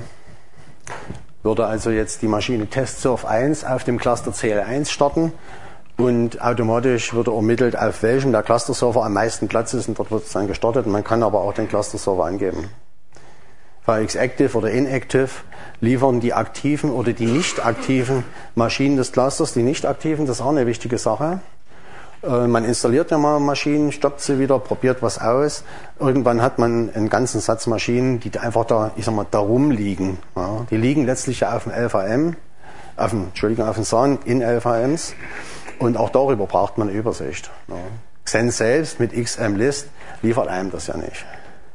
würde also jetzt die Maschine TestSurf eins auf dem Cluster C L eins starten und automatisch würde ermittelt, auf welchem der Cluster-Server am meisten Platz ist und dort wird es dann gestartet. Man kann aber auch den Cluster-Server angeben. vxactive oder inactive liefern die aktiven oder die nicht aktiven Maschinen des Clusters. Die nicht aktiven, das ist auch eine wichtige Sache. Äh, man installiert ja mal Maschinen, stoppt sie wieder, probiert was aus. Irgendwann hat man einen ganzen Satz Maschinen, die einfach da, ich sag mal, da rumliegen. Ja. Die liegen letztlich ja auf dem L V M, auf dem, Entschuldigung, auf dem S A N in L V Ms. Und auch darüber braucht man eine Übersicht. Ja. Xen selbst mit X M List liefert einem das ja nicht.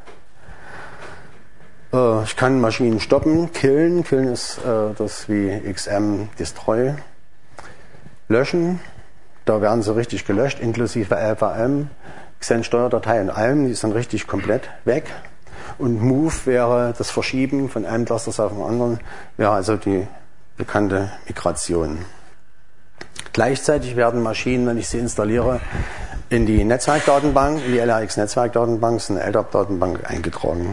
Äh, ich kann Maschinen stoppen, killen. Killen ist äh, das wie X M Destroy. Löschen. Da werden sie richtig gelöscht, inklusive L V M, Xen-Steuerdatei und allem. Die ist dann richtig komplett weg. Und Move wäre das Verschieben von einem Cluster auf den anderen. Wäre also die bekannte Migration. Gleichzeitig werden Maschinen, wenn ich sie installiere, in die Netzwerkdatenbank, in die L R X-Netzwerkdatenbank, das ist eine L D A P-Datenbank, eingetragen.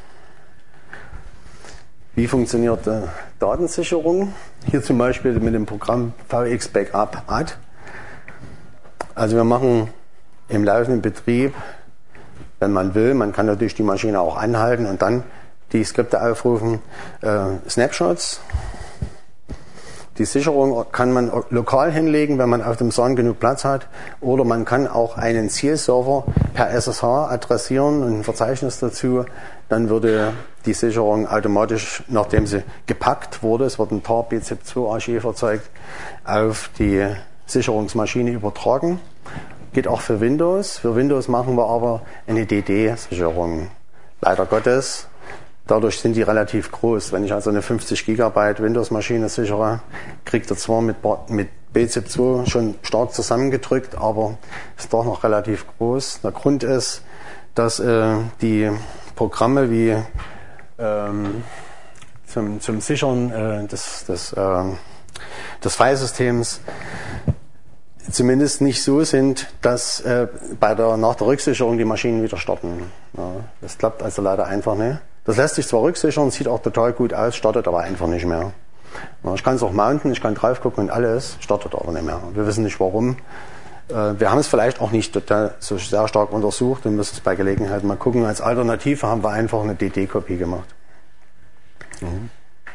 Wie funktioniert die Datensicherung? Hier zum Beispiel mit dem Programm V X Backup Add. Also wir machen im laufenden Betrieb, wenn man will, man kann natürlich die Maschine auch anhalten und dann die Skripte aufrufen, äh, Snapshots. Die Sicherung kann man lokal hinlegen, wenn man auf dem S A N genug Platz hat. Oder man kann auch einen Zielserver per S S H adressieren und ein Verzeichnis dazu. Dann würde die Sicherung automatisch, nachdem sie gepackt wurde, es wird ein tar B Z I P zwei Archiv erzeugt, auf die Sicherungsmaschine übertragen. Geht auch für Windows. Für Windows machen wir aber eine D D-Sicherung. Leider Gottes. Dadurch sind die relativ groß. Wenn ich also eine fünfzig Gigabyte Windows-Maschine sichere, kriegt er zwar mit, mit B Z I P zwei schon stark zusammengedrückt, aber ist doch noch relativ groß. Der Grund ist, dass äh, die Programme wie ähm, zum, zum Sichern äh, des, des, äh, des Filesystems zumindest nicht so sind, dass äh, bei der, nach der Rücksicherung die Maschinen wieder starten. Ja, das klappt also leider einfach nicht. Das lässt sich zwar rücksichern, sieht auch total gut aus, startet aber einfach nicht mehr. Ja, ich kann es auch mounten, ich kann drauf gucken und alles, startet aber nicht mehr. Wir wissen nicht warum. Äh, wir haben es vielleicht auch nicht total so sehr stark untersucht und müssen es bei Gelegenheit mal gucken. Als Alternative haben wir einfach eine D D-Kopie gemacht. Mhm.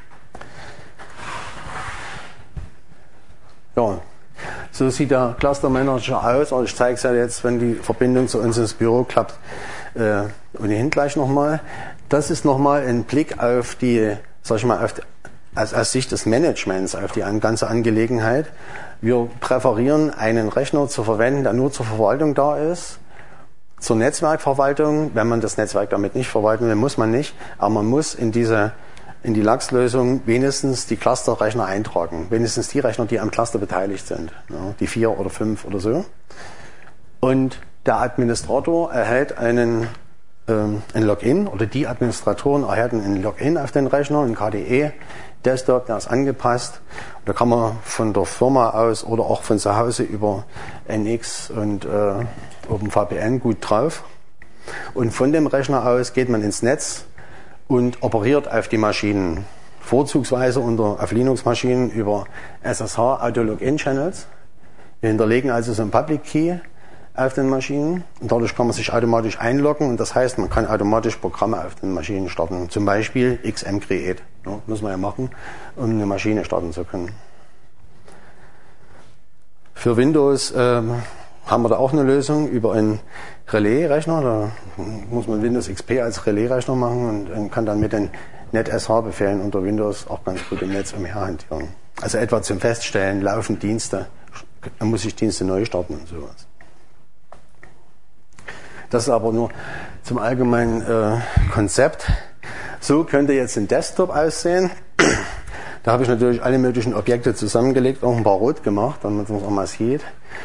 Ja. So sieht der Cluster Manager aus. Also ich zeige es ja jetzt, wenn die Verbindung zu uns ins Büro klappt, äh, ohnehin gleich nochmal. Das ist nochmal ein Blick auf die, sag ich mal, auf die, aus, aus Sicht des Managements, auf die ganze Angelegenheit. Wir präferieren einen Rechner zu verwenden, der nur zur Verwaltung da ist. Zur Netzwerkverwaltung, wenn man das Netzwerk damit nicht verwalten will, muss man nicht, aber man muss in diese in die Lux-Lösung wenigstens die Cluster-Rechner eintragen. Wenigstens die Rechner, die am Cluster beteiligt sind. Ja, die vier oder fünf oder so. Und der Administrator erhält einen, ähm, ein Login, oder die Administratoren erhalten ein Login auf den Rechner, ein K D E-Desktop, der ist angepasst. Und da kann man von der Firma aus oder auch von zu Hause über N X und äh, OpenVPN gut drauf. Und von dem Rechner aus geht man ins Netz und operiert auf die Maschinen, vorzugsweise unter, auf Linux-Maschinen über S S H Auto-Login-Channels. Wir hinterlegen also so einen Public Key auf den Maschinen und dadurch kann man sich automatisch einloggen und das heißt, man kann automatisch Programme auf den Maschinen starten. Zum Beispiel X M Create, ja, muss man ja machen, um eine Maschine starten zu können. Für Windows äh, haben wir da auch eine Lösung über einen Relais-Rechner. Da muss man Windows X P als Relais-Rechner machen und kann dann mit den NetSH-Befehlen unter Windows auch ganz gut im Netz umherhantieren. Also etwa zum Feststellen, laufen Dienste, dann muss ich Dienste neu starten und sowas. Das ist aber nur zum allgemeinen äh, Konzept. So könnte jetzt ein Desktop aussehen. Da habe ich natürlich alle möglichen Objekte zusammengelegt, auch ein paar rot gemacht, damit man es auch mal sieht.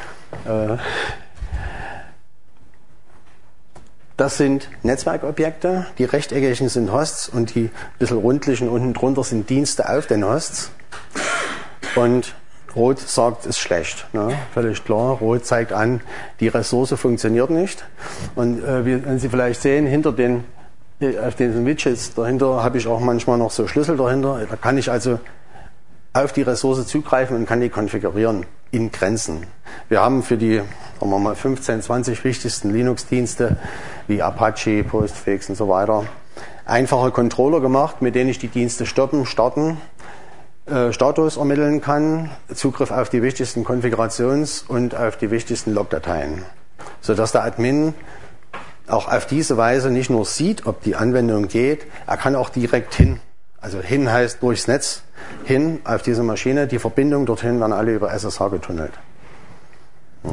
Das sind Netzwerkobjekte, die rechteckigen sind Hosts und die bisschen rundlichen unten drunter sind Dienste auf den Hosts. Und rot sagt, ist schlecht. Ne? Völlig klar. Rot zeigt an, die Ressource funktioniert nicht. Und äh, wie, wenn Sie vielleicht sehen, hinter den, auf den Widgets dahinter habe ich auch manchmal noch so Schlüssel dahinter. Da kann ich also auf die Ressource zugreifen und kann die konfigurieren in Grenzen. Wir haben für die, sagen wir mal, fünfzehn, zwanzig wichtigsten Linux-Dienste wie Apache, Postfix und so weiter einfache Controller gemacht, mit denen ich die Dienste stoppen, starten, äh, Status ermitteln kann, Zugriff auf die wichtigsten Konfigurations- und auf die wichtigsten Logdateien, sodass der Admin auch auf diese Weise nicht nur sieht, ob die Anwendung geht, er kann auch direkt hin. Also hin heißt durchs Netz hin auf diese Maschine. Die Verbindung dorthin werden alle über S S H getunnelt. Ja.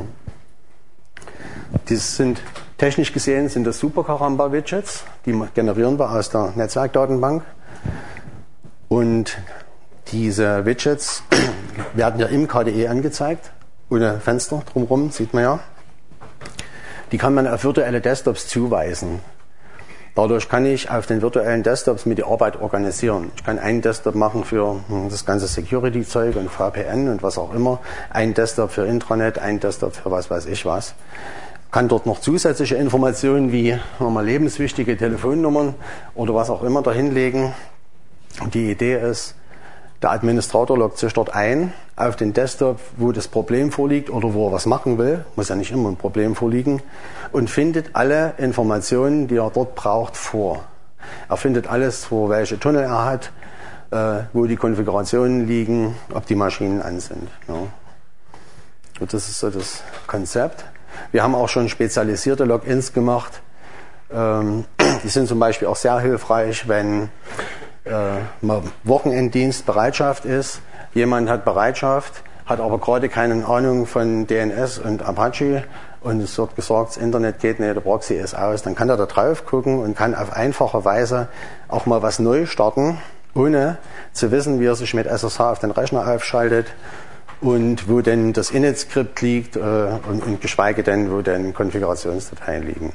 Das sind, technisch gesehen sind das Super Caramba Widgets, die generieren wir aus der Netzwerkdatenbank. Und diese Widgets werden ja im K D E angezeigt, ohne Fenster drumherum, sieht man ja. Die kann man auf virtuelle Desktops zuweisen. Dadurch kann ich auf den virtuellen Desktops mit die Arbeit organisieren. Ich kann einen Desktop machen für das ganze Security-Zeug und V P N und was auch immer, einen Desktop für Intranet, einen Desktop für was weiß ich was. Kann dort noch zusätzliche Informationen wie nochmal lebenswichtige Telefonnummern oder was auch immer dahinlegen. Die Idee ist, der Administrator loggt sich dort ein auf den Desktop, wo das Problem vorliegt oder wo er was machen will, muss ja nicht immer ein Problem vorliegen, und findet alle Informationen, die er dort braucht, vor. Er findet alles, wo welche Tunnel er hat, äh, wo die Konfigurationen liegen, ob die Maschinen an sind. Ja. Und das ist so das Konzept. Wir haben auch schon spezialisierte Logins gemacht. Ähm, die sind zum Beispiel auch sehr hilfreich, wenn äh, Wochenenddienst Bereitschaft ist. Jemand hat Bereitschaft, hat aber gerade keine Ahnung von D N S und Apache und es wird gesagt, das Internet geht nicht, der Proxy ist aus. Dann kann er da drauf gucken und kann auf einfache Weise auch mal was neu starten, ohne zu wissen, wie er sich mit S S H auf den Rechner aufschaltet und wo denn das Init-Skript liegt äh, und, und geschweige denn, wo denn Konfigurationsdateien liegen.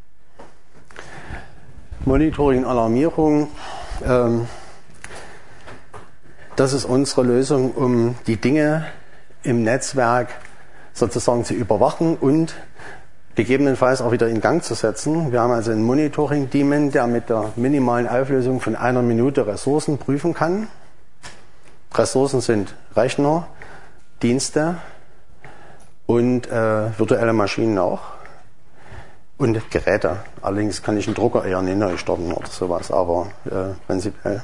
Monitoring, Alarmierung. Ähm, das ist unsere Lösung, um die Dinge im Netzwerk sozusagen zu überwachen und gegebenenfalls auch wieder in Gang zu setzen. Wir haben also einen Monitoring-Daemon, der mit der minimalen Auflösung von einer Minute Ressourcen prüfen kann. Ressourcen sind Rechner, Dienste und äh, virtuelle Maschinen auch. Und Geräte. Allerdings kann ich einen Drucker eher nicht neu starten oder sowas, aber äh, prinzipiell.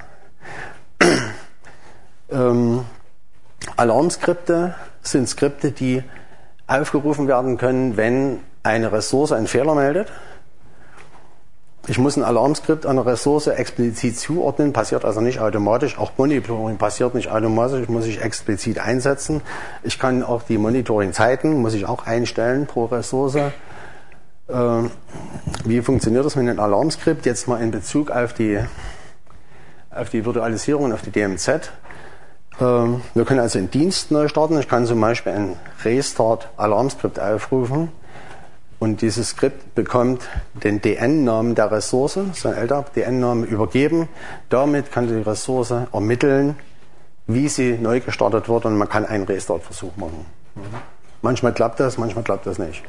ähm, Alarmskripte sind Skripte, die aufgerufen werden können, wenn eine Ressource einen Fehler meldet. Ich muss ein Alarmskript einer Ressource explizit zuordnen, passiert also nicht automatisch. Auch Monitoring passiert nicht automatisch, muss ich explizit einsetzen. Ich kann auch die Monitoring-Zeiten, muss ich auch einstellen pro Ressource. Wie funktioniert das mit einem Alarmskript? Jetzt mal in Bezug auf die, auf die Virtualisierung, auf die D M Z. Wir können also einen Dienst neu starten. Ich kann zum Beispiel ein Restart-Alarmskript aufrufen und dieses Skript bekommt den D N-Namen der Ressource, so ein älterer D N-Namen übergeben. Damit kann die Ressource ermitteln, wie sie neu gestartet wird und man kann einen Restart-Versuch machen. Manchmal klappt das, manchmal klappt das nicht.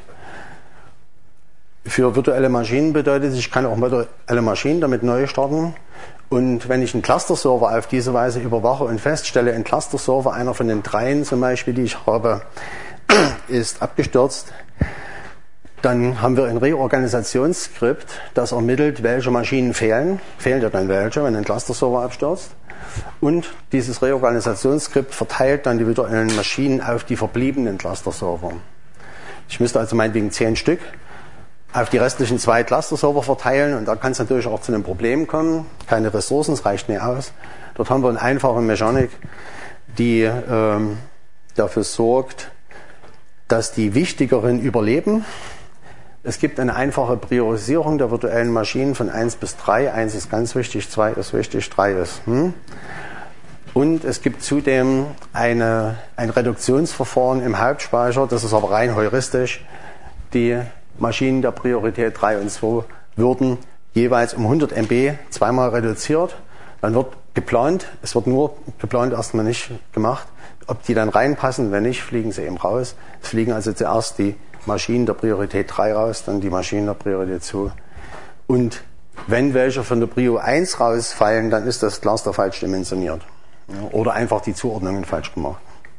Für virtuelle Maschinen bedeutet, ich kann auch virtuelle Maschinen damit neu starten. Und wenn ich einen Cluster-Server auf diese Weise überwache und feststelle, ein Cluster-Server, einer von den dreien zum Beispiel, die ich habe, ist abgestürzt, dann haben wir ein Reorganisationsskript, das ermittelt, welche Maschinen fehlen. Fehlen ja dann welche, wenn ein Cluster-Server abstürzt. Und dieses Reorganisationsskript verteilt dann die virtuellen Maschinen auf die verbliebenen Cluster-Server. Ich müsste also meinetwegen zehn Stück auf die restlichen zwei Cluster-Server verteilen und da kann es natürlich auch zu einem Problem kommen. Keine Ressourcen, es reicht nicht aus. Dort haben wir eine einfache Mechanik, die ähm, dafür sorgt, dass die wichtigeren überleben. Es gibt eine einfache Priorisierung der virtuellen Maschinen von eins bis drei. eins ist ganz wichtig, zwei ist wichtig, drei ist hm. Und es gibt zudem eine, ein Reduktionsverfahren im Hauptspeicher, das ist aber rein heuristisch. Die Maschinen der Priorität drei und zwei würden jeweils um hundert Megabyte zweimal reduziert. Dann wird geplant, es wird nur geplant, erstmal nicht gemacht, ob die dann reinpassen. Wenn nicht, fliegen sie eben raus. Es fliegen also zuerst die Maschinen der Priorität drei raus, dann die Maschinen der Priorität zwei. Und wenn welche von der Prio eins rausfallen, dann ist das Cluster falsch dimensioniert. Oder einfach die Zuordnungen falsch gemacht.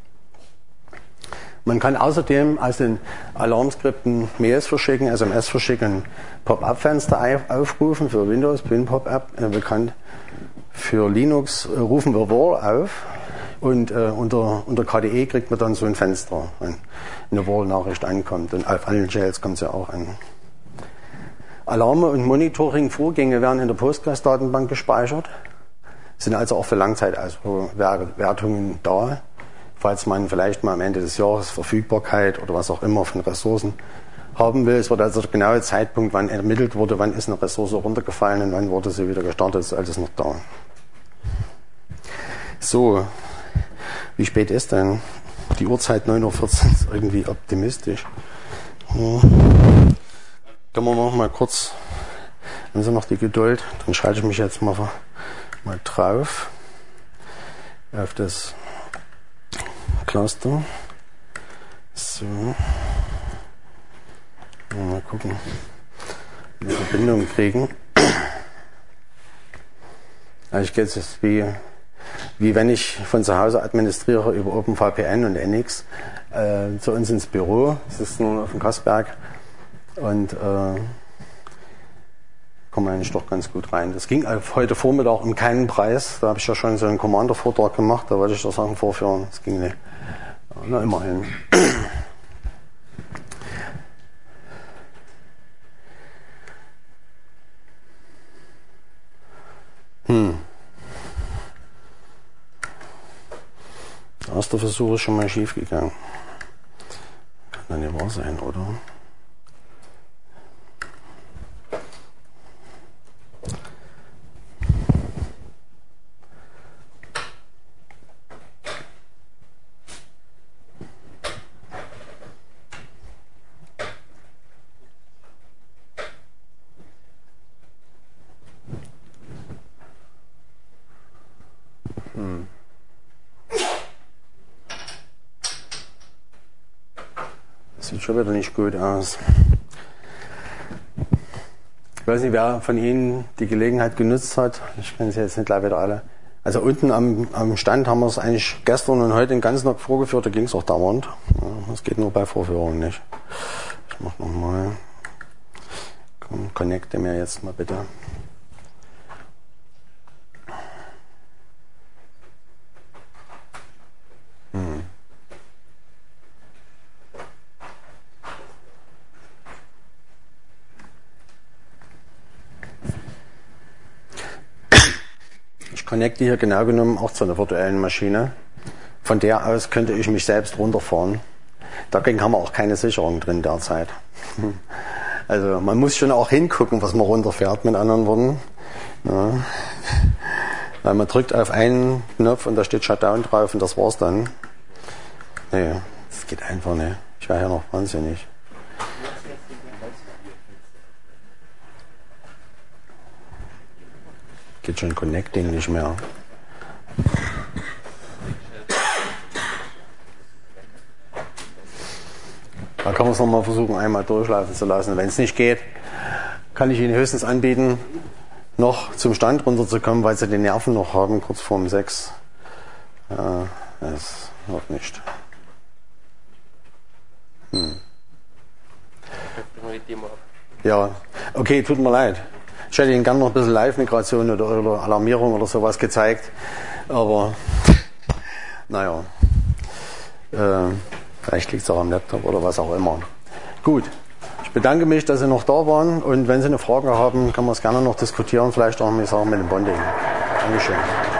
Man kann außerdem aus den Alarmskripten Mails verschicken, S M S verschicken, Pop-up-Fenster aufrufen für Windows, Pin-Pop-up, äh, bekannt. Für Linux äh, rufen wir W A R auf und äh, unter, unter K D E kriegt man dann so ein Fenster, wenn eine Warn-Nachricht ankommt. Und auf allen Shells kommt es ja auch an. Alarme und Monitoring-Vorgänge werden in der Postgres-Datenbank gespeichert, sind also auch für Langzeitauswertungen da, falls man vielleicht mal am Ende des Jahres Verfügbarkeit oder was auch immer von Ressourcen haben will. Es wird also der genaue Zeitpunkt, wann ermittelt wurde, wann ist eine Ressource runtergefallen und wann wurde sie wieder gestartet, ist alles noch da. So, wie spät ist denn? Die Uhrzeit neun Uhr vierzehn ist irgendwie optimistisch. Hm. Können wir noch mal kurz, haben Sie noch die Geduld, dann schalte ich mich jetzt mal, mal drauf auf das Cluster. So. Mal gucken, wie wir Verbindung kriegen. Also ich gehe jetzt wie, wie wenn ich von zu Hause administriere über OpenVPN und N X äh, zu uns ins Büro. Das ist nur auf dem Kassberg. Und äh, kommen wir eigentlich doch ganz gut rein. Das ging heute Vormittag um keinen Preis. Da habe ich ja schon so einen Commander-Vortrag gemacht. Da wollte ich das Sachen vorführen. Das ging nicht. Na, immerhin. Hm. Der erste Versuch ist schon mal schief gegangen. Kann doch nicht wahr sein, oder? Sieht schon wieder nicht gut aus. Ich weiß nicht, wer von Ihnen die Gelegenheit genutzt hat. Ich kenne sie jetzt nicht gleich wieder alle. Also unten am, am Stand haben wir es eigentlich gestern und heute den ganzen Tag vorgeführt. Da ging es auch dauernd. Ja, das geht nur bei Vorführungen nicht. Ich mach nochmal. Komm, connecte mir jetzt mal bitte. Hm. Ich connecte hier genau genommen auch zu einer virtuellen Maschine. Von der aus könnte ich mich selbst runterfahren. Dagegen haben wir auch keine Sicherung drin derzeit. Also man muss schon auch hingucken, was man runterfährt, mit anderen Worten. Ja. Weil man drückt auf einen Knopf und da steht Shutdown drauf und das war's dann. Nee, das geht einfach nicht. Ich wäre ja noch wahnsinnig. Geht schon Connecting nicht mehr. Da kann man es nochmal versuchen, einmal durchlaufen zu lassen. Wenn es nicht geht, kann ich Ihnen höchstens anbieten, noch zum Stand runterzukommen, weil Sie die Nerven noch haben, kurz vorm sechs. Ja, das wird nicht. Hm. Ja, okay, tut mir leid. Ich hätte Ihnen gerne noch ein bisschen Live-Migration oder, oder Alarmierung oder sowas gezeigt, aber naja, äh, vielleicht liegt es auch am Laptop oder was auch immer. Gut, ich bedanke mich, dass Sie noch da waren und wenn Sie eine Frage haben, kann man es gerne noch diskutieren, vielleicht auch mit dem Bonding. Dankeschön.